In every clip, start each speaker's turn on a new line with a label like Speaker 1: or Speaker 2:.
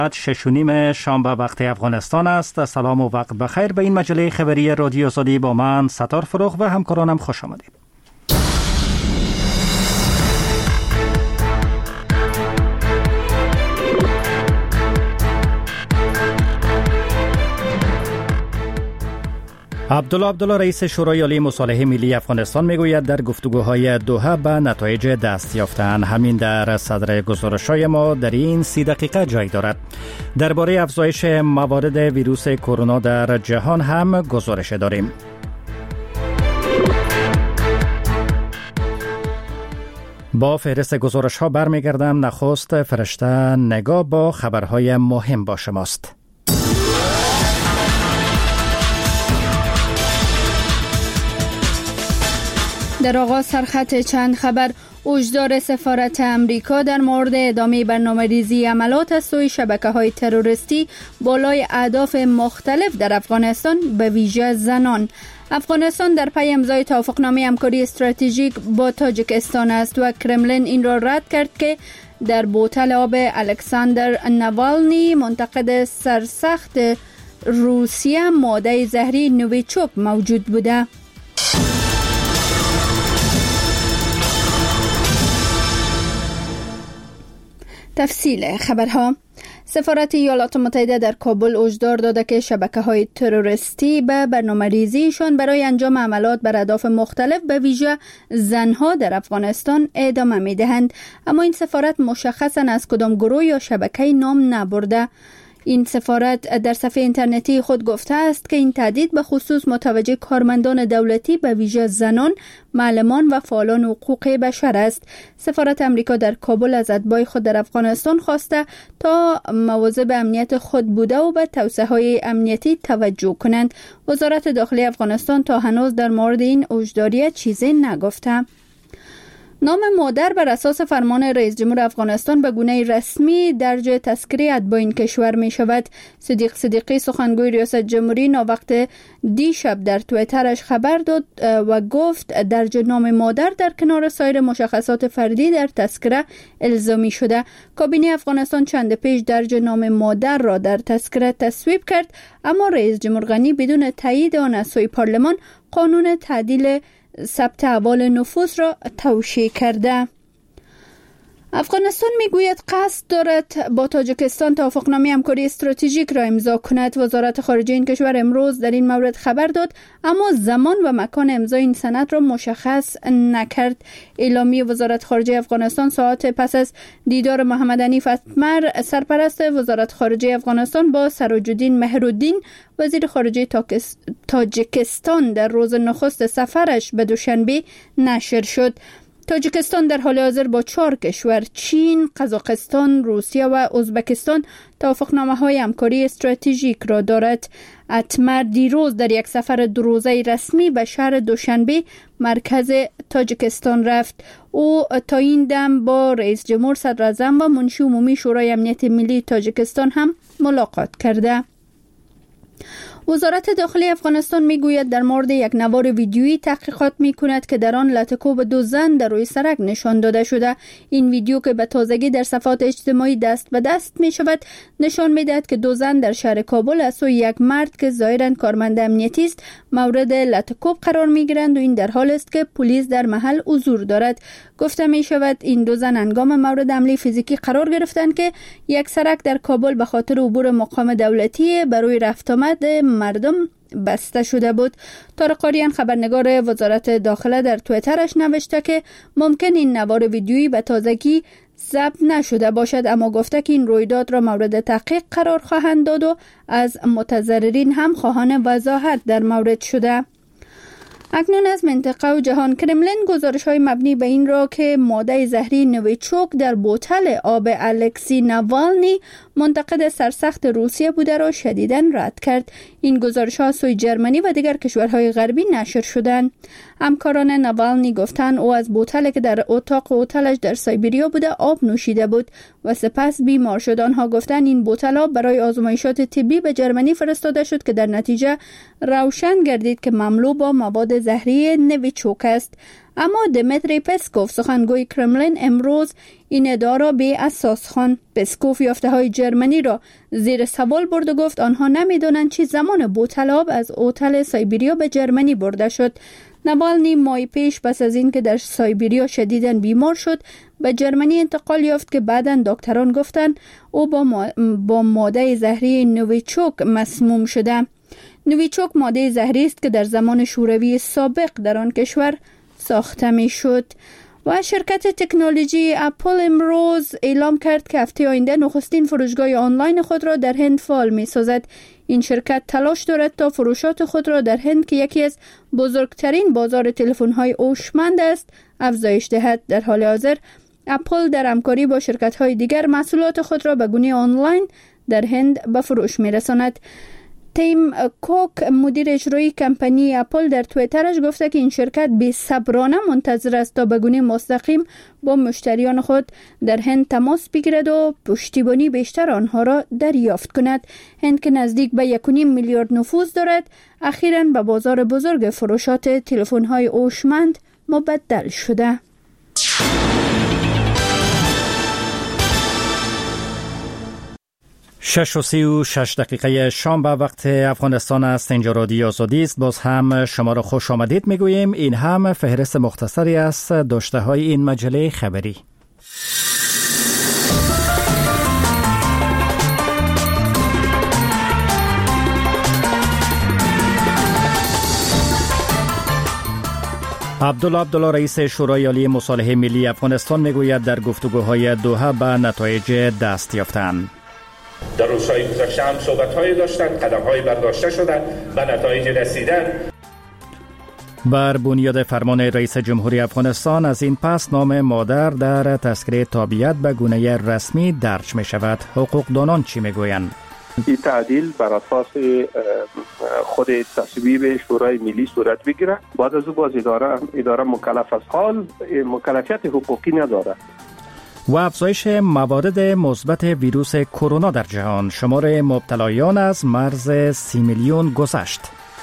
Speaker 1: 6:30 شام به وقت افغانستان است. سلام و وقت بخیر. به این مجله خبری رادیو آزادی با من ستار فروغ و همکارانم خوش آمدید. عبدالله رئیس شورای عالی مصالحه ملی افغانستان میگوید در گفتگوهای دوحه به نتایج دست یافتند. همین در صدر گزارش‌های ما در این 30 دقیقه جای دارد. درباره افزایش موارد ویروس کرونا در جهان هم گزارش داریم. با فهرست گزارش‌ها برمیگردم. نخست فرشته نگاه با خبرهای مهم با شماست.
Speaker 2: در آغاز سرخط چند خبر. هشدار سفارت امریکا در مورد ادامه برنامه‌ریزی عملات از سوی شبکه‌های تروریستی بالای اهداف مختلف در افغانستان به ویژه زنان. افغانستان در پی امضای توافقنامه همکاری استراتژیک با تاجیکستان است و کرملین این را رد کرد که در بوتل آب الکساندر نوالنی منتقد سرسخت روسیه ماده زهری نویچوک موجود بوده. تفصیل خبرها. سفارت ایالات متحده در کابل هشدار داده که شبکه‌های تروریستی به برنامه‌ریزیشان برای انجام عملات بر اهداف مختلف به ویژه زنها در افغانستان ادامه می‌دهند، اما این سفارت مشخصاً از کدام گروه یا شبکه‌ای نام نبرده. این سفارت در صفحه اینترنتی خود گفته است که این تهدید به خصوص متوجه کارمندان دولتی به ویژه زنان، معلمان و فعالان حقوق بشر است. سفارت امریکا در کابل از اتباع خود در افغانستان خواسته تا مواظب امنیت خود بوده و به توسعه‌های امنیتی توجه کنند. وزارت داخلی افغانستان تا هنوز در مورد این هشداری چیزی نگفته. نام مادر بر اساس فرمان رئیس جمهور افغانستان به گونه رسمی درج تذکره اتباع این کشور می شود. صدیق صدیقی سخنگوی ریاست جمهوری ناوقت دیشب در توییترش خبر داد و گفت درج نام مادر در کنار سایر مشخصات فردی در تذکره الزامی شده. کابینه افغانستان چند پیش درج نام مادر را در تذکره تصویب کرد، اما رئیس جمهور غنی بدون تایید آن از سوی پارلمان قانون تعدیل ثبت احوال نفوس را توشیح کرده. افغانستان میگوید قصد دارد با تاجیکستان توافقنامه همکاری استراتژیک را امضا کند. وزارت خارجه این کشور امروز در این مورد خبر داد، اما زمان و مکان امضای این سند را مشخص نکرد. اعلامیه وزارت خارجه افغانستان ساعات پس از دیدار محمد حنیف اتمر سرپرست وزارت خارجه افغانستان با سراج‌الدین مهرالدین وزیر خارجه تاجیکستان در روز نخست سفرش به دوشنبه نشر شد. تاجیکستان در حال حاضر با 4 کشور چین، قزاقستان، روسیه و ازبکستان توافقنامه‌های همکاری استراتژیک را دارد. اتمر دیروز در یک سفر 2 روزه رسمی به شهر دوشنبه مرکز تاجیکستان رفت. او تا این دم با رئیس جمهور، صدر اعظم و منشی عمومی شورای امنیت ملی تاجیکستان هم ملاقات کرده. وزارت داخلی افغانستان میگوید در مورد یک نوار ویدیویی تحقیقات میکند که در آن لطکوب 2 زن در روی سرک نشان داده شده. این ویدیو که به تازگی در صفحات اجتماعی دست به دست می شود نشان میدهد که 2 زن در شهر کابل از سوی یک مرد که ظاهراً کارمند امنیتی است مورد لطکوب قرار میگیرند و این در حال است که پلیس در محل حضور دارد. گفته می شود این 2 زن هنگام مورد حمله فیزیکی قرار گرفتند که یک سرک در کابل به خاطر عبور مقام دولتی بر روی رفت آمد مردم بسته شده بود. طارق قاریان خبرنگار وزارت داخله در توییترش نوشته که ممکن این نوار ویدیویی به تازگی ضبط نشده باشد، اما گفته که این رویداد را مورد تحقیق قرار خواهند داد و از متضررین هم خواهان وضاحت در مورد شده. اکنون از منطقه و جهان. کرملین گزارش‌های مبنی به این را که ماده زهری نویچوک در بوتل آب الکسی نوالنی منتقد سرسخت روسیه بوده را شدیداً رد کرد. این گزارش‌ها سوی جرمنی و دیگر کشورهای غربی نشر شدند. همکاران نوالنی گفتند او از بوتلی که در اتاق هتلش در سایبریا بوده آب نوشیده بود و سپس بیمار شد. آنها گفتند این بوتل آب برای آزمایشات طبی به جرمنی فرستاده شد که در نتیجه روشن گردید که مملو با مواد زهری نویچوک است. اما دمیتری پسکوف سخنگوی کرملین امروز این ادعا را بی اساس خواند. پسکوف یافته‌های جرمنی را زیر سوال برد و گفت آنها نمی‌دانند چه زمان بوطلاب از اوتل سایبریا به جرمنی برده شد. نوالنی ماه پیش پس از اینکه در سایبریا شدیداً بیمار شد به جرمنی انتقال یافت که بعداً دکتران گفتند او با ماده زهری نویچوک مسموم شده. نویچوک ماده زهری است که در زمان شوروی سابق در آن کشور ساخته می شد. و شرکت تکنولوژی اپل امروز اعلام کرد که هفته آینده نخستین فروشگاه آنلاین خود را در هند فعال می سازد. این شرکت تلاش دارد تا فروشات خود را در هند که یکی از بزرگترین بازار تلفن‌های هوشمند است افزایش دهد. در حال حاضر اپل در همکاری با شرکت‌های دیگر محصولات خود را به گونه آنلاین در هند به فروش می‌رساند. تیم کوک مدیر اجرایی کمپانی اپل در توییترش گفته که این شرکت بی‌صبرانه منتظر است تا به گونه مستقیم با مشتریان خود در هند تماس بگیرد و پشتیبانی بیشتر آنها را دریافت کند. هند که نزدیک به 1.5 میلیارد نفوذ دارد اخیراً به بازار بزرگ فروشات تلفن‌های هوشمند مبدل شده.
Speaker 1: 6:36 شام به وقت افغانستان است. اینجا رادیو آزادی است. باز هم شما را خوش آمدید میگوییم. این هم فهرست مختصری است داشته های این مجله خبری. عبدالله رئیس شورای عالی مصالحه ملی افغانستان میگوید در گفتگوهای دوحه به نتایج دست یافتند.
Speaker 3: در روزهای گذشته هم صحبت‌هایی داشتند، قدم‌هایی برداشته شدند، به نتایج رسیدن.
Speaker 1: بر بنیاد فرمان رئیس جمهوری افغانستان از این پس نام مادر در تذکره تابعیت به گونه رسمی درج می شود. حقوقدانان چی می گویند؟
Speaker 4: این تعدیل بر اساس خود تصویب شورای ملی صورت بگیره. بعد از او باز اداره مکلف از حال مکلفیت حقوقی نداره.
Speaker 1: و افزایش موارد مثبت ویروس کرونا در جهان، شمار مبتلایان از مرز 30 میلیون گذشت.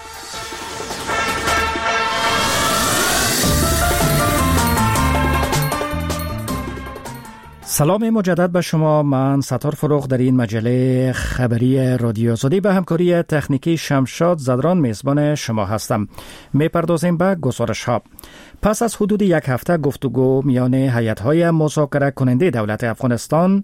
Speaker 1: سلام مجدد به شما. من ستار فروغ در این مجله خبری رادیو آزادی به همکاری تکنیکی شمشاد زدران میزبان شما هستم. میپردازیم به گزارش ها. پس از حدود یک هفته گفتگو میان هیئت‌های مذاکره کننده دولت افغانستان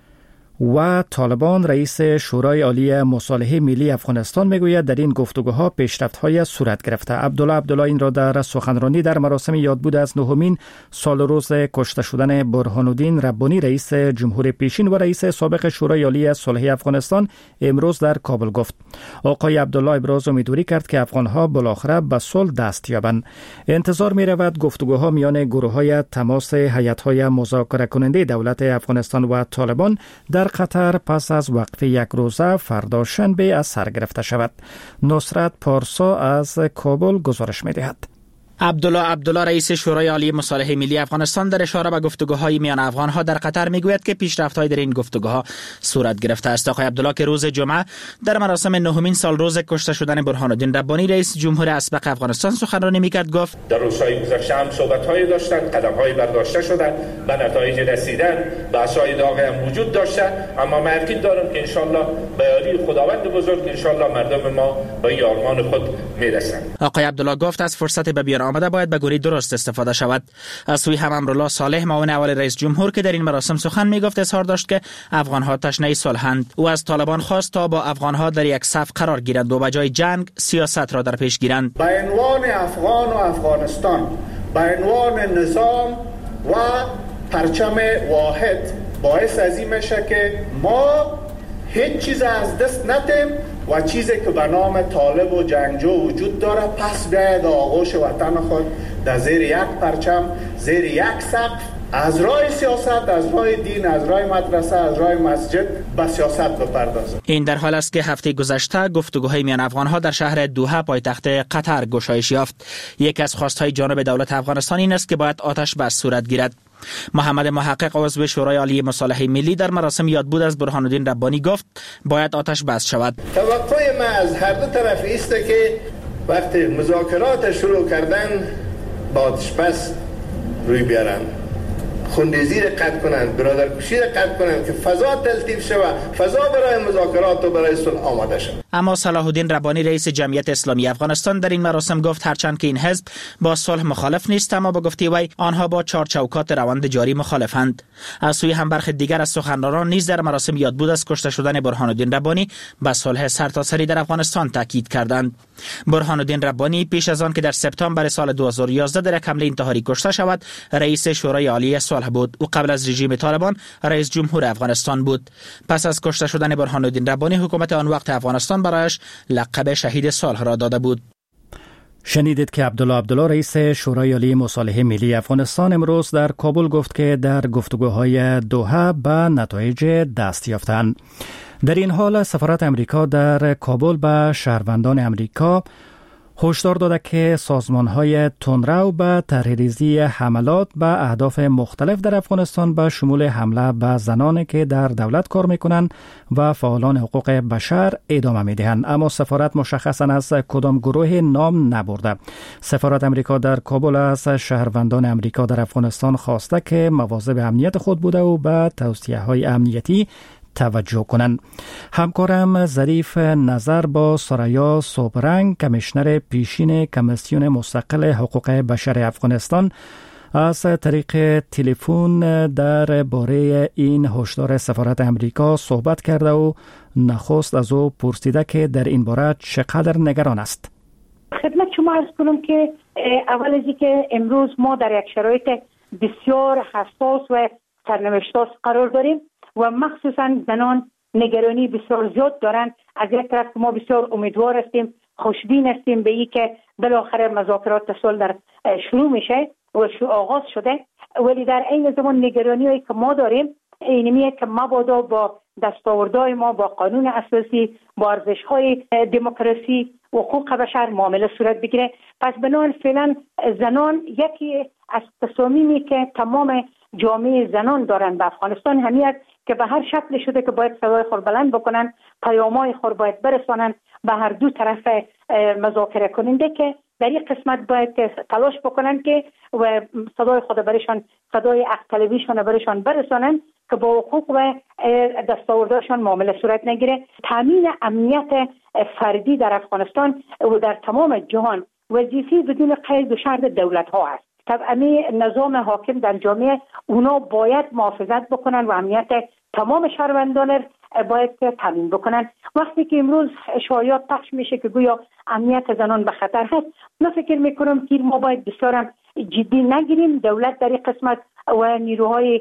Speaker 1: و طالبان، رئیس شورای عالی مصالحه ملی افغانستان میگوید در این گفتگوها پیشرفت‌های صورت گرفته. عبدالله این را در سخنرانی در مراسم یادبود از 9مین سال روز کشته شدن برهان الدین ربانی رئیس جمهور پیشین و رئیس سابق شورای عالی صلح افغانستان امروز در کابل گفت. آقای عبدالله ابراز امیدواری کرد که افغان‌ها بالاخره به صلح دست یابند. انتظار می‌رود گفتگوها میان گروه‌های تماس هیئت‌های مذاکره کننده دولت افغانستان و طالبان در قطر پس از وقفه یک روزه فردا شنبه از سر گرفته شود. نصرت پارسا از کابل گزارش می‌دهد.
Speaker 5: عبدالله رئیس شورای عالی مصالحه ملی افغانستان در اشاره به گفتگوهای میان افغان‌ها در قطر میگوید که پیشرفت‌های در این گفتگوها صورت گرفته است. آقای عبدالله که روز جمعه در مراسم 9مین سال روز کشته شدن برهان الدین ربانی رئیس جمهور اسبق افغانستان سخنرانی میکرد گفت
Speaker 3: در روزهای گذشته هم صحبت‌هایی داشتند، قدم‌هایی برداشته شدند، به نتایج رسیدن، بحث‌های داغی هم وجود داشته، اما من یقین دارم که ان شاءالله به یاری خداوند بزرگ ان شاءالله مردم ما به آرمان خود میرسند.
Speaker 5: آقای عبدالله گفت از فرصت به بیان آمده باید به گونه درست استفاده شود. از سوی هم امرالله صالح معاون اول رئیس جمهور که در این مراسم سخن میگفت اظهار داشت که افغان‌ها تشنه صلحند. او از طالبان خواست تا با افغان‌ها در یک صف قرار گیرند و به جای جنگ سیاست را در پیش گیرند.
Speaker 6: به عنوان افغان و افغانستان، به عنوان نظام و پرچم واحد باعث از این میشه که ما هیچ چیز از دست ندیم و چیزی که به نام طالب و جنگجو وجود داره پس بیاید آغوش وطن خود در زیر یک پرچم، زیر یک سقف، از راه سیاست، از راه دین، از راه مدرسه، از راه مسجد به سیاست بپردازد.
Speaker 5: این در حال است که هفته گذشته گفتگوهای میان افغان‌ها در شهر دوحه پایتخت قطر گشایش یافت. یکی از خواست‌های جانب دولت افغانستان این است که باید آتش بس صورت گیرد. محمد محقق عضو شورای عالی مصالحه ملی در مراسم یادبود از برهان الدین ربانی گفت باید آتش بس شود.
Speaker 6: توقع ما از هر دو طرف است که وقتی مذاکرات شروع کردن به آتش بس روی بیارن، خونریزی را قطع کنند، برادرکشی را قطع کنند که فضا تلطیف شود، فضا برای مذاکرات و برای صلح آماده شود.
Speaker 5: اما صلاح الدین ربانی رئیس جمعیت اسلامی افغانستان در این مراسم گفت هرچند که این حزب با صلح مخالف نیست، اما با گفته وی آنها با چارچوکات روند جاری مخالفند. از سوی هم برخی دیگر از سخنرانان نیز در مراسم یاد بود از کشته شدن برهان الدین ربانی به صلح سرتاسری در افغانستان تاکید کردند. برهان الدین ربانی پیش از آن که در سپتامبر سال 2011 در یک حمله انتحاری کشته شود، رئیس شورای عالی صلح بود. او قبل از رژیم طالبان رئیس جمهور افغانستان بود. پس از کشته شدن برهان الدین ربانی، حکومت آن وقت افغانستان برایش لقب شهید صلح را داده بود.
Speaker 1: شنیدید که عبدالله رئیس شورای عالی مصالحه ملی افغانستان امروز در کابل گفت که در گفتگوهای دوحه به نتایج دست یافتند. در این حال سفارت امریکا در کابل به شهروندان امریکا هشدار داده که سازمان‌های تندرو به طرح‌ریزی حملات به اهداف مختلف در افغانستان به شمول حمله به زنانی که در دولت کار می‌کنند و فعالان حقوق بشر ادامه می‌دهند، اما سفارت مشخصاً از کدام گروه نام نبرده. سفارت امریکا در کابل از شهروندان امریکا در افغانستان خواسته که مواظب امنیت خود بوده و به توصیه‌های امنیتی توجه کنند. همکارم ظریف نظر با سریا صبرنگ، کمیشنر پیشین کمیسیون مستقل حقوق بشر افغانستان، از طریق تلفن در باره این هشدار سفارت امریکا صحبت کرده و نخست از او پرسیده که در این باره چقدر نگران است.
Speaker 7: خدمت شما عرض کنم که اول از اینکه امروز ما در یک شرایط بسیار حساس و سرنوشت‌ساز قرار داریم و مخصوصا زنان نگرانی بسیار زیاد دارند. از یک طرف ما بسیار امیدوار هستیم، خوشبین هستیم به این که بالاخره مذاکرات صلح در شروع میشه و آغاز شده، ولی در این زمان نگرانی هایی که ما داریم اینمیه که مبادا با دستاوردهای ما، با قانون اساسی، با ارزش‌های دموکراسی و حقوق بشر معامله صورت بگیره. پس بنابراین فعلا زنان یکی از تصامیمی که تمام جامعه زنان دارن به افغانستان همیت که به هر شکل شده که باید صدای خود بلند بکنن، پیام‌های خود باید برسانن به هر دو طرف مذاکره کننده، که در این قسمت باید تلاش بکنن که و صدای خود برشان، صدای حق طلبیشان برشان برسانن که با حقوق و دستاوردهاشان معامله صورت نگیره. تامین امنیت فردی در افغانستان و در تمام جهان وظیفه بدون قید و شرط دولت ها است. طبعا نظام حاکم در جامعه اونا باید محافظت بکنن و امنیت تمام شهروندان باید تامین بکنن. وقتی که امروز شایعات پخش میشه که گویا امنیت زنان به خطر هست، من فکر میکنم که ما باید بسیار جدی نگیریم. دولت در این قسمت و نیروهای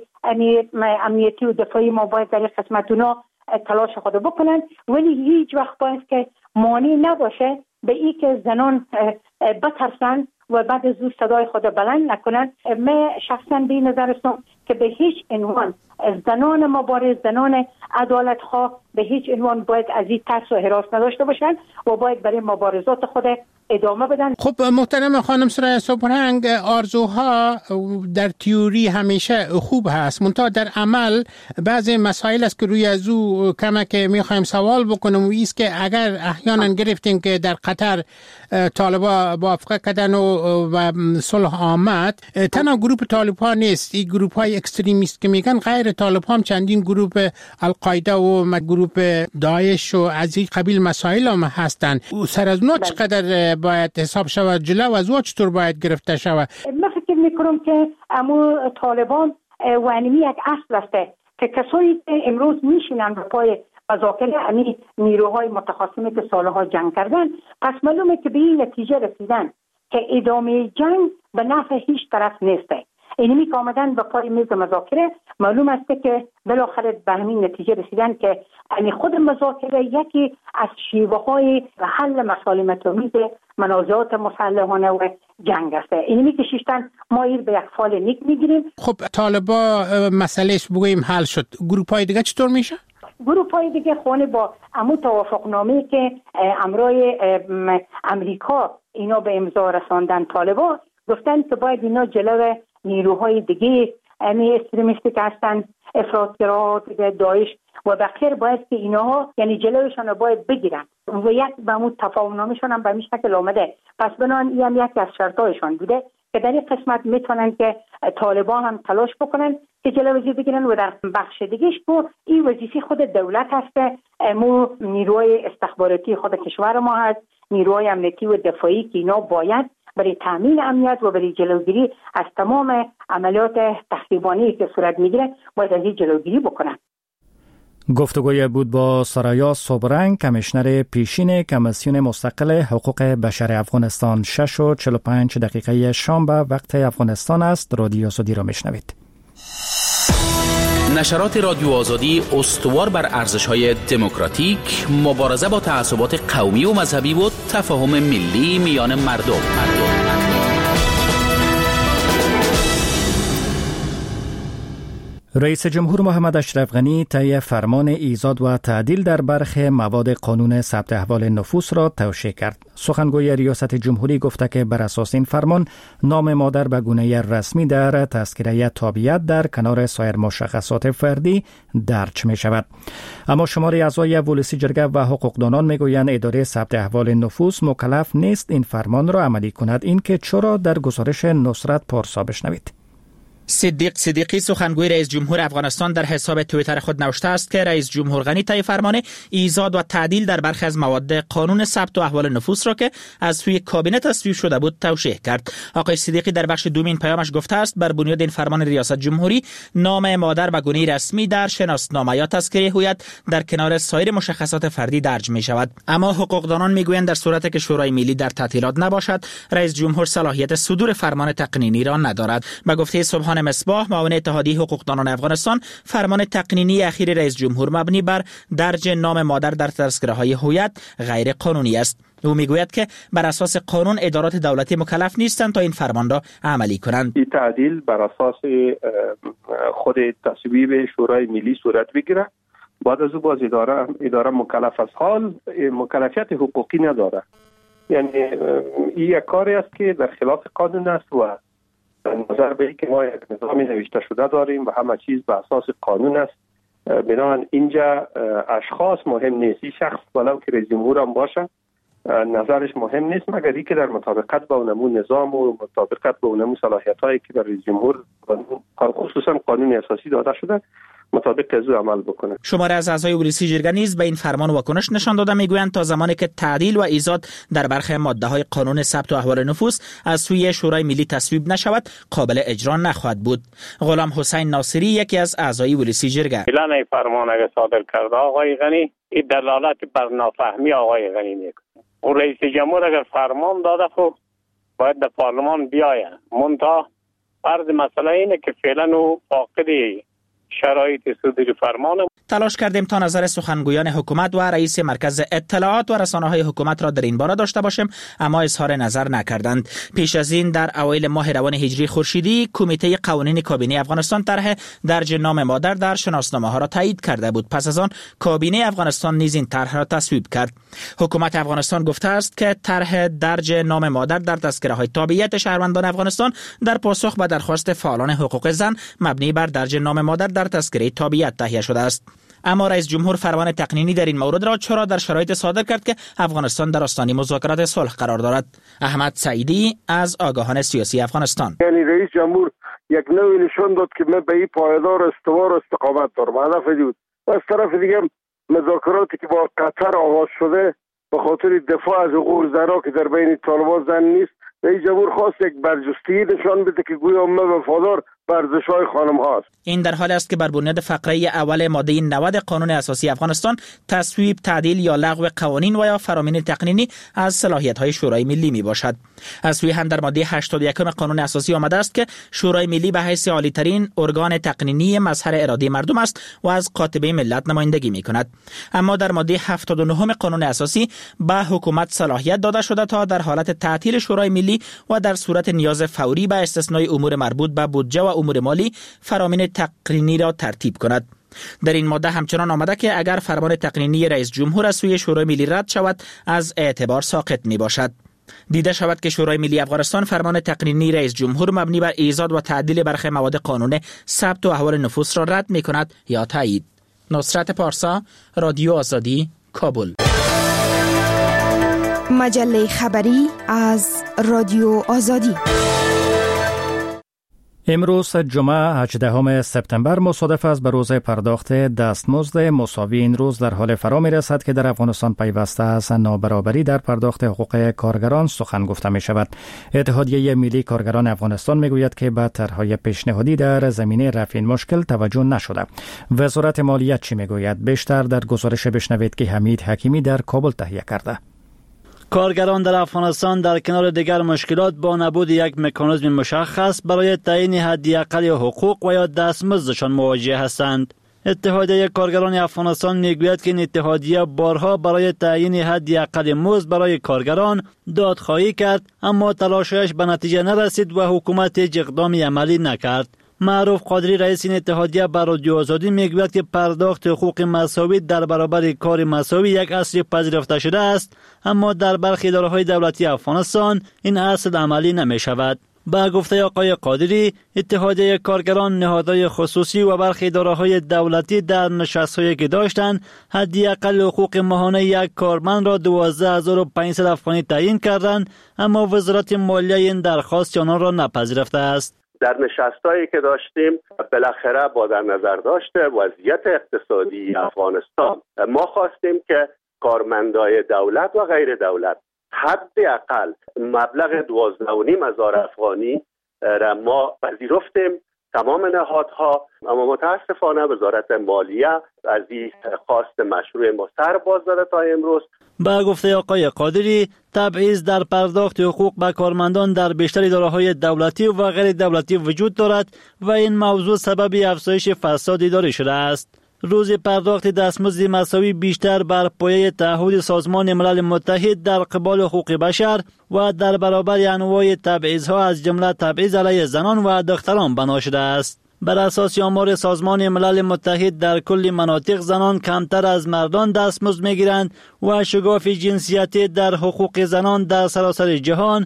Speaker 7: امنیتی و دفاعی ما باید در این قسمت اونا تلاش خود بکنن، ولی هیچ وقت باید که مانع نباشه به این که زنان بترسن و بعد از او صدای خود بلند نکنن. من شخصا به این نظر هستم که به هیچ عنوان زنان مبارز، زنان عدالت خواه به هیچ عنوان باید از این ترس و هراس نداشته باشن و باید برای مبارزات خود ادامه بدن.
Speaker 8: خب محترم خانم سریا صبرنگ، آرزوها در تئوری همیشه خوب هست، منتها در عمل بعضی مسائل است که روی از او کمک میخوایم سوال بکنم، و ایست که اگر احیانا گرفتیم که در قطر طالبا موافقه کردن و صلح آمد، تنها گروه طالبان نیست، این گروه های اکستریمیست که میگن غیر طالب هم چندین گروه القاعده و گروه داعش و از این قبیل مسائل هم هستن. سر از اونا چقدر باید حساب شود جلو، از او چطور باید گرفته شود؟
Speaker 7: من فکر میکنم که امو طالبان و انمی یک اصل است که کسایی که امروز میشینن به پای مذاکره، یعنی نیروهای متخاصمی که سالها جنگ کردن، پس معلومه که به این نتیجه رسیدن که ادامه جنگ به نفع هیچ طرف نیسته. اینمی که آمدن به پای میز مذاکره، معلوم است که بالاخره به همین نتیجه رسیدن که یعنی خود مذاکره یکی از شیوه‌های حل مسالمت‌آمیز منازعات مسلحانه و جنگ است. اینمی که شیشتن ما این به یک فال نیک میگیریم.
Speaker 8: خب طالبا مسئلهش بگوییم حل شد، گروه‌های دیگه چطور میشه؟
Speaker 7: گروه‌های دیگه خونه با همون توافقنامه‌ای که امروز امریکا اینا به امضا رساندن، طالبان گفتن که باید اینا جلو نیروهای دیگه یعنی اکستریمیستی که هستن، افراطگرا، داعش و بقیه، باید که اینها یعنی جلوشان رو باید بگیرن و یک به همون تفاهم‌نامه‌شان هم به همین شکل آمده. پس بنان این هم یکی از شرطایشان بوده که در این قسمت میتونن که طالبان هم تلاش بکنن که جلوی بگیرن و در بخش دیگهش این وظیفه خود دولت هست. مو نیروی استخباراتی خود کشور ما هست، نیروی امنیتی و دفاعی که اینا باید برای تامین امنیت و برای جلوگیری از تمام عملیات تخریبانی که صورت میگیره باید از این جلوگیری بکنن.
Speaker 1: گفتگوی بود با سرایا صبرنگ، کمیشنر پیشین کمیسیون مستقل حقوق بشر افغانستان. 6:45 شام به وقت افغانستان است. رادیو آزادی را میشنوید.
Speaker 9: نشرات رادیو آزادی استوار بر ارزش‌های دموکراتیک، مبارزه با تعصبات قومی و مذهبی و تفاهم ملی میان مردم.
Speaker 1: رئیس جمهور محمد اشرف غنی طی فرمان ایجاد و تعدیل در برخی مواد قانون ثبت احوال نفوس را توشیح کرد. سخنگوی ریاست جمهوری گفته که بر اساس این فرمان نام مادر به گونه رسمی در تذکره تابعیت در کنار سایر مشخصات فردی درج می شود. اما شماری اعضای ولسی جرگه و حقوقدانان می گویند اداره ثبت احوال نفوس مکلف نیست این فرمان را عملی کند. این که چرا در گزارش نصرت پارسا بشنوید.
Speaker 5: صدیق صدیقی سخنگوی رئیس جمهور افغانستان در حساب توییتر خود نوشته است که رئیس جمهور غنی طی فرمان ایجاد و تعدیل در برخی از مواد قانون ثبت و احوال نفوس را که از سوی کابینه تصویب شده بود توشیح کرد. آقای صدیقی در بخش دومین پیامش گفته است بر بنیاد این فرمان ریاست جمهوری نام مادر به گونه رسمی در شناسنامه یا تذکره هویت در کنار سایر مشخصات فردی درج می شود. اما حقوقدانان میگویند در صورتی که شورای ملی در تعطیلات نباشد رئیس جمهور صلاحیت صدور فرمان تقنینی را ندارد. به گفته سبحان مصباح معاون اتحادیه حقوقدانان افغانستان، فرمان تقنینی اخیر رئیس جمهور مبنی بر درج نام مادر در تذکره‌های هویت غیر قانونی است. او میگوید که بر اساس قانون ادارات دولتی مکلف نیستند تا این فرمان را عملی کنند.
Speaker 4: این تعدیل بر اساس خود تصویب شورای ملی صورت بگیره. بعد از او باز اداره مکلف از حال مکلفیت حقوقی نداره. یعنی این یک کاری است که در خلاف قانون است و نظر به اینکه ما یک نظام نوشته شده داریم و همه چیز به اساس قانون است. بنابراین اینجا اشخاص مهم نیست. این شخص ولو که رئیس جمهور هم باشه نظرش مهم نیست مگر اینکه در مطابقت با اونمون نظام و مطابقت با اونمون صلاحیت‌هایی که در رئیس جمهور خصوصا قانون اساسی داده شده مطابق از او عمل بکنه.
Speaker 5: شماره از اعضای ولسی جرگه نیز به این فرمان واکنش نشان داده میگویند تا زمانی که تعدیل و ایجاد در برخی ماده‌های قانون ثبت و احوال نفوس از سوی شورای ملی تصویب نشود قابل اجرا نخواهد بود. غلام حسین ناصری یکی از اعضای ولسی جرگه:
Speaker 10: اعلان فرمان اگه صادر کرده آقای غنی این دلالت بر نافهمی آقای غنی میکنه. اون رئیس جمهور اگر فرمان داده خب باید در پارلمان بیاید. منتها عرض مسئله اینه که فعلا او فاقد شرایط صدور فرمان.
Speaker 5: تلاش کردیم تا نظر سخنگویان حکومت و رئیس مرکز اطلاعات و رسانه‌های حکومت را در این باره داشته باشیم اما اظهار نظر نکردند. پیش از این در اوایل ماه روان هجری خورشیدی کمیته قوانین کابینه افغانستان طرح درج نام مادر در شناسنامه‌ها را تایید کرده بود. پس از آن کابینه افغانستان نیز این طرح را تصویب کرد. حکومت افغانستان گفته است که طرح درج نام مادر در تذکره‌های تابعیت شهروندان افغانستان در پاسخ به درخواست فعالان حقوق زن مبنی بر درج نام مادر در تذکره تابعیت تهیه شده است. اما رئیس جمهور فرمان تقنینی در این مورد را چرا در شرایط صادر کرد که افغانستان در آستانه مذاکرات صلح قرار دارد؟ احمد سعیدی از آگاهان سیاسی افغانستان:
Speaker 11: یعنی رئیس جمهور یک نوعی نشون داد که من به این پایدار استوار استقامت دارم. هدف بود. و از طرف دیگه مذاکراتی که با قطر آغاز شده به خاطر دفاع از حقوق زنان که در بین طالبان زن نیست، رئیس جمهور خواست یک برجستگی نشان بده که گویا ما وفادار به ارزش‌های خانم هاست.
Speaker 5: این در حالی است که بر بنیاد فقره اول ماده 90 قانون اساسی افغانستان تصویب، تعدیل یا لغو قوانین و یا فرامین تقنینی از صلاحیت‌های شورای ملی میباشد. از سوی هم در ماده 81 قانون اساسی آمده است که شورای ملی به حیث عالی‌ترین ارگان تقنینی مظهر اراده مردم است و از قاطبه ملت نمایندگی می‌کند. اما در ماده 79 قانون اساسی به حکومت صلاحیت داده شده تا در حالت تعطیل شورای ملی و در صورت نیاز فوری به استثنای امور مربوط به بودجه و امور مالی فرامین تقنینی را ترتیب کند. در این ماده همچنان آمده که اگر فرمان تقنینی رئیس جمهور از سوی شورای ملی رد شود از اعتبار ساقط می باشد. دیده شود که شورای ملی افغانستان فرمان تقنینی رئیس جمهور مبنی بر ایجاد و تعدیل برخی مواد قانون ثبت و احوال نفوس را رد می کند یا تایید. نصرت پارسا، رادیو آزادی، کابل.
Speaker 12: مجله خبری از رادیو آزادی.
Speaker 1: امروز جمعه 18 سپتامبر مصادف است به روز پرداخت دستمزد مساوی. این روز در حال فرا می رسد که در افغانستان پیوسته از نابرابری در پرداخت حقوق کارگران سخن گفته می شود. اتحادیه ملی کارگران افغانستان می گوید که به طرحهای پیشنهادی در زمینه رفع این مشکل توجه نشده. وزارت مالیه چی می گوید؟ بیشتر در گزارش بشنوید که حمید حکیمی در کابل تهیه کرده.
Speaker 12: کارگران در افغانستان در کنار دیگر مشکلات با نبود یک مکانیزم مشخص برای تعیین حداقل حقوق و یا دستمزدشان مواجه هستند. اتحادیه کارگران افغانستان میگوید که این اتحادیه بارها برای تعیین حداقل مزد برای کارگران دادخواهی کرد، اما تلاشش به نتیجه نرسید و حکومت هیچ اقدامی عملی نکرد. معروف قادری رئیس این اتحادیه بر رادیو آزادی میگوید که پرداخت حقوق مساوی در برابر کار مساوی یک اصل پذیرفته شده است، اما در برخی اداره‌های دولتی افغانستان این اصل عملی نمی شود. با گفته آقای قادری، اتحادیه کارگران، نهادهای خصوصی و برخی اداره‌های دولتی در نشست‌هایی که داشتند حداقل حقوق ماهانه یک کارمند را 12500 افغانی تعیین کردند، اما وزارت مالیه این درخواست آنان را نپذیرفته است.
Speaker 13: در نشستایی که داشتیم بالاخره با در نظر داشته وضعیت اقتصادی افغانستان ما خواستیم که کارمندای دولت و غیر دولت حداقل مبلغ 12,500 افغانی را ما پذیرفتیم، تمام نهادها، اما متاسفانه وزارت مالیه از این خواست مشروع ما سر باز داده تا امروز.
Speaker 12: با گفته آقای قادری، تبعیض در پرداخت حقوق به کارمندان در بیشتر اداره‌های دولتی و غیر دولتی وجود دارد و این موضوع سبب افزایش فساد اداری شده است. روز پرداخت دستمزد مساوی بیشتر بر پایه تعهد سازمان ملل متحد در قبال حقوق بشر و در برابر انواع تبعیض‌ها از جمله تبعیض علیه زنان و دختران بنا شده است. بر اساس آمار سازمان ملل متحد در کل مناطق زنان کمتر از مردان دستمزد میگیرند و شگاف جنسیتی در حقوق زنان در سراسر جهان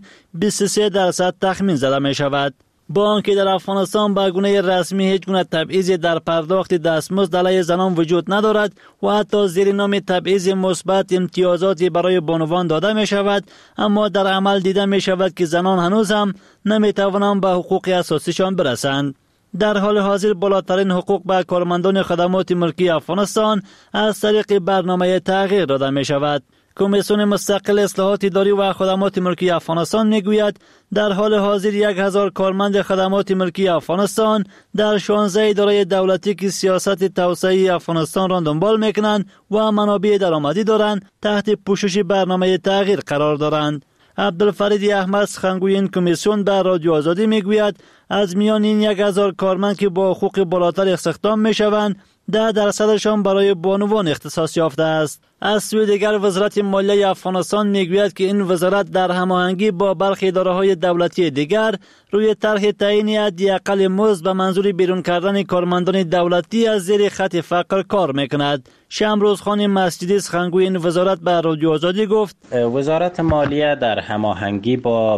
Speaker 12: 23% تخمین زده می شود. با آنکه در افغانستان به گونه رسمی هیچ گونه تبعیضی در پرداخت دستمزد علیه زنان وجود ندارد و حتی زیر نام تبعیض مثبت امتیازاتی برای بانوان داده می شود، اما در عمل دیده می شود که زنان هنوز هم نمی توانند به حقوق اساسیشان برسند. در حال حاضر بالاترین حقوق به کارمندان خدمات ملکی افغانستان از طریق برنامه تغییر داده می شود. کمیسیون مستقل اصلاحات اداری و خدمات ملکی افغانستان میگوید در حال حاضر 1000 کارمند خدمات ملکی افغانستان در 16 اداره دولتی که سیاست توسعه افغانستان را دنبال میکنند و منابع درآمدی دارند تحت پوشش برنامه تغییر قرار دارند. عبدالفرید احمد سخنگوی این کمیسیون به رادیو آزادی میگوید از میان این 1000 کارمند که با حقوق بالاتر استخدام میشوند 10% برای بانوان اختصاص یافته است. از سوی دیگر وزارت مالیه افغانستان میگوید که این وزارت در هماهنگی با برخی اداره‌های دولتی دیگر روی طرح تعیین حداقل مزد به منظور بیرون کردن کارمندان دولتی از زیر خط فقر کار میکند. شمروز خان مسجدی سخنگوی این وزارت به رادیو آزادی گفت
Speaker 14: وزارت مالیه در هماهنگی با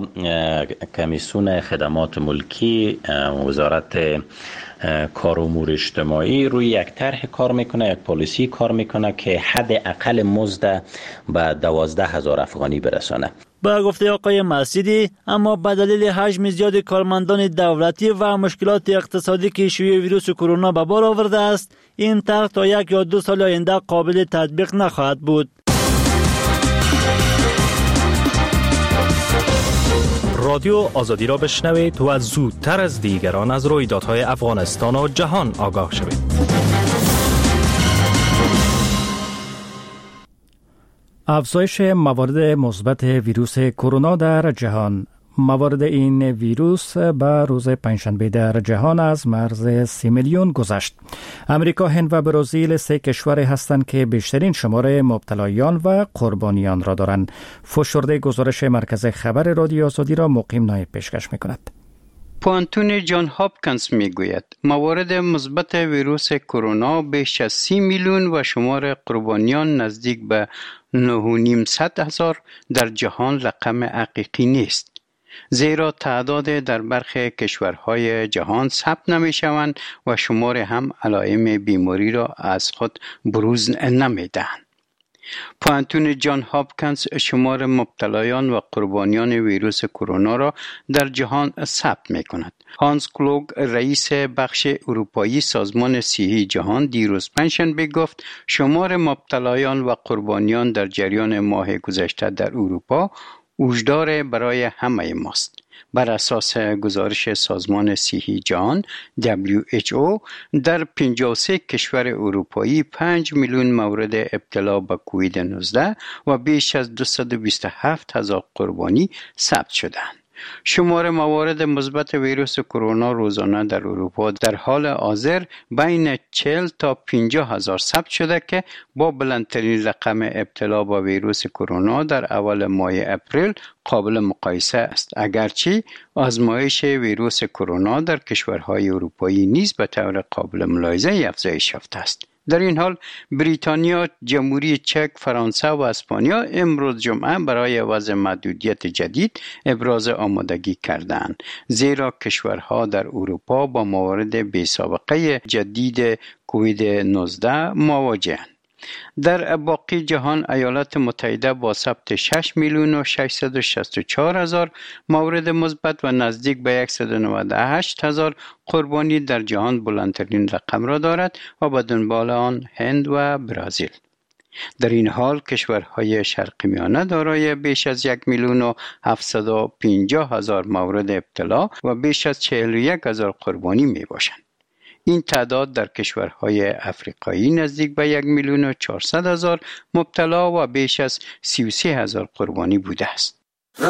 Speaker 14: کمیسیون خدمات ملکی، وزارت کار و امور اجتماعی روی یک طرح کار میکنه، یک پالیسی کار میکنه که حد اقل مزد به 12,000 افغانی برسانه.
Speaker 12: با گفته آقای مسجدی، اما به دلیل حجم زیاد کارمندان دولتی و مشکلات اقتصادی که شیوع ویروس کرونا به بار آورده است، این طرح تا 1 یا 2 سال آینده قابل تطبیق نخواهد بود.
Speaker 15: رادیو آزادی را بشنوید و زودتر از دیگران از رویدادهای افغانستان و جهان آگاه شوید.
Speaker 1: افزایش موارد مثبت ویروس کرونا در جهان. موارد این ویروس به روز پنجشنبه در جهان از مرز 30 میلیون گذشت. امریکا، هند و برزیل 3 کشور هستند که بیشترین شمار مبتلایان و قربانیان را دارند. فشرده گزارش مرکز خبر رادیو آزادی را مقیم نایب پیشکش می‌کند.
Speaker 16: پوانتون جان هاپکینز میگوید موارد مثبت ویروس کرونا بیش از 30 میلیون و شمار قربانیان نزدیک به 9,500,000 در جهان رقم حقیقی نیست، زیرا تعداد در برخی کشورهای جهان ثبت نمی‌شوند و شمار هم علائم بیماری را از خود بروز نمی‌دهند. پوانتون جان هاپکینز شمار مبتلایان و قربانیان ویروس کرونا را در جهان ثبت می‌کند. هانس کلوگ رئیس بخش اروپایی سازمان صحی جهان دیروز پنجشنبه گفت شمار مبتلایان و قربانیان در جریان ماه گذشته در اروپا هشدار برای همه ماست. بر اساس گزارش سازمان صحی جهان WHO در 53 کشور اروپایی 5 میلیون مورد ابتلا به کووید 19 و بیش از 227,000 قربانی ثبت شدند. شمار موارد مثبت ویروس کرونا روزانه در اروپا در حال حاضر بین 40 تا 50,000 ثبت شده که با بلندترین رقم ابتلا با ویروس کرونا در اول ماه اپریل قابل مقایسه است. اگرچه آزمایش ویروس کرونا در کشورهای اروپایی نیز به طور قابل ملاحظه افزایش یافته است. در این حال بریتانیا، جمهوری چک، فرانسه و اسپانیا امروز جمعه برای وضع محدودیت جدید ابراز آمادگی کردند، زیرا کشورها در اروپا با موارد بی‌سابقه جدید کووید 19 مواجه‌اند. در باقی جهان ایالات متحده با ثبت 6 میلیون و 664 هزار مورد مثبت و نزدیک به 198 هزار قربانی در جهان بلندترین رقم را دارد و به دنبال آن هند و برزیل. در این حال کشورهای شرق میانه دارای بیش از 1 میلیون و 750 هزار مورد ابتلا و بیش از 41 هزار قربانی می باشند. این تعداد در کشورهای افریقایی نزدیک به 1 میلیون و 400 هزار مبتلا و بیش از 33 هزار قربانی بوده است.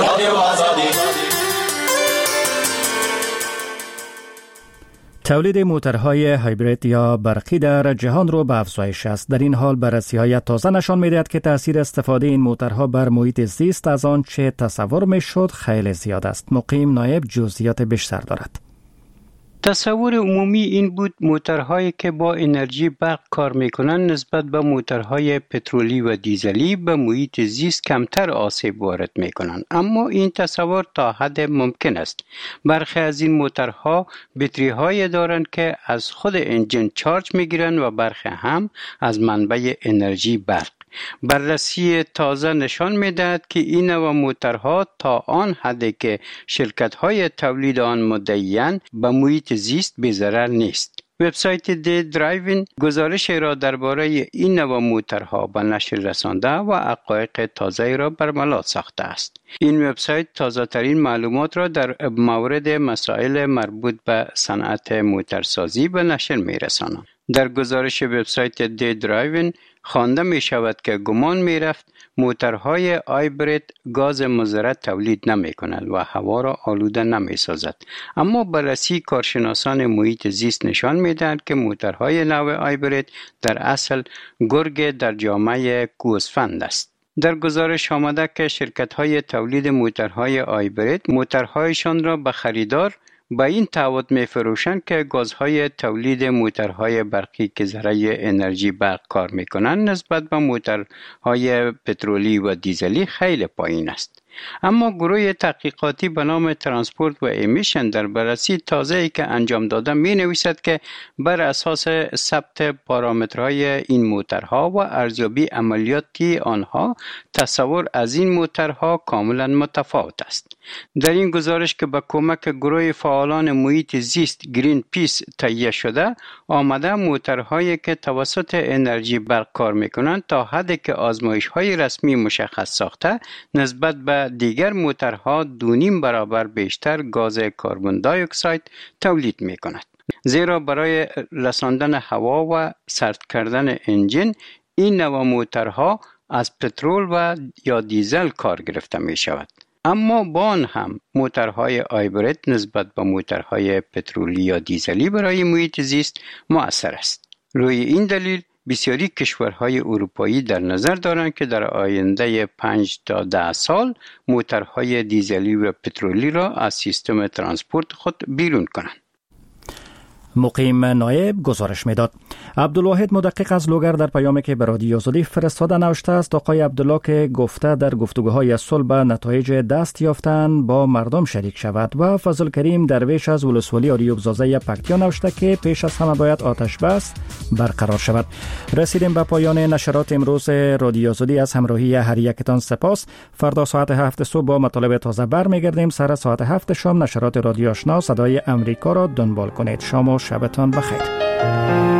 Speaker 1: تولید موتورهای هایبرید یا برقی در جهان رو به افزایش است. در این حال بررسی‌های تازه نشان می‌دهد که تأثیر استفاده این موتورها بر محیط زیست از آنچه تصور می‌شد خیلی زیاد است. مقیم نایب جزئیات بیشتر دارد.
Speaker 16: تصور عمومی این بود موتورهایی که با انرژی برق کار میکنند نسبت به موتورهای پترولی و دیزلی به محیط زیست کمتر آسیب وارد میکنند، اما این تصور تا حد ممکن است. برخی از این موتورها بطری‌هایی دارند که از خود انجن چارج میگیرند و برخی هم از منبع انرژی برق. بررسی تازه نشان می‌دهد که این نوع موتورها تا آن حدی که شرکت‌های تولید آن مدعی‌اند به محیط زیست بی‌ضرر نیست. وبسایت دی درایوین گزارش را درباره این نوع موتورها به نشر رسانده و حقایق تازه را برملا ساخته است. این وبسایت تازه‌ترین معلومات را در مورد مسائل مربوط به صنعت موتورسازی به نشر می‌رساند. در گزارش وبسایت دی درایوین خوانده می شود که گمان می رفت موتورهای هایبرید گاز مضر تولید نمی کند و هوا را آلوده نمی سازد. اما بررسی کارشناسان محیط زیست نشان می دهد که موتورهای نوع هایبرید در اصل گرگ در جامعه گوسفند است. در گزارش آمده که شرکت‌های تولید موتورهای هایبرید موتورهایشان را به خریدار با این تعهد می‌فروشند که گازهای تولید موتورهای برقی که ذریعه انرژی برق کار می‌کنند نسبت به موتورهای پترولی و دیزلی خیلی پایین است. اما گروه تحقیقاتی به نام ترانسپورت و امیشن در بررسی تازه‌ای که انجام داده می‌نویسد که بر اساس ثبت پارامترهای این موتورها و ارزیابی عملیاتی آنها تصور از این موتورها کاملا متفاوت است. در این گزارش که با کمک گروه فعالان محیط زیست گرین پیس تهیه شده آمده موتورهایی که توسط انرژی برق کار می‌کنند تا حدی که آزمایش‌های رسمی مشخص ساخته نسبت به دیگر موتورها 2.5 برابر بیشتر گاز کربن دی اکساید تولید می‌کند. زیرا برای رساندن هوا و سرد کردن انجن این نوع موتورها از پترول و یا دیزل کار گرفته می‌شود. اما با آن هم موتورهای هایبرید نسبت به موتورهای پترولی یا دیزلی برای محیط زیست مؤثر است. روی این دلیل بسیاری کشورهای اروپایی در نظر دارند که در آینده 5 تا 10 سال موتورهای دیزلی و پترولی را از سیستم ترانسپورت خود بیرون کنند.
Speaker 1: مقیم نایب گزارش می‌داد. عبدالواحد مدقق از لوگر در پیامی که به رادیو آزادی فرستاده نوشته است آقای عبدالله که گفته در گفتگوهای صلح به نتایج دست یافتن با مردم شریک شود و فضل کریم درویش از ولسوالی آریوب زازه پکتیا نوشته که پیش از همه باید آتش بس برقرار شود. رسیدیم به پایان نشرات امروز رادیو آزادی. از همراهی هر یکتان سپاس. فردا ساعت 7 صبح با مطالب تازه برمیگردیم. سر ساعت 7 شام نشرات رادیو آشنا صدای امریکا را دنبال کنید. شام و شبتان بخیر.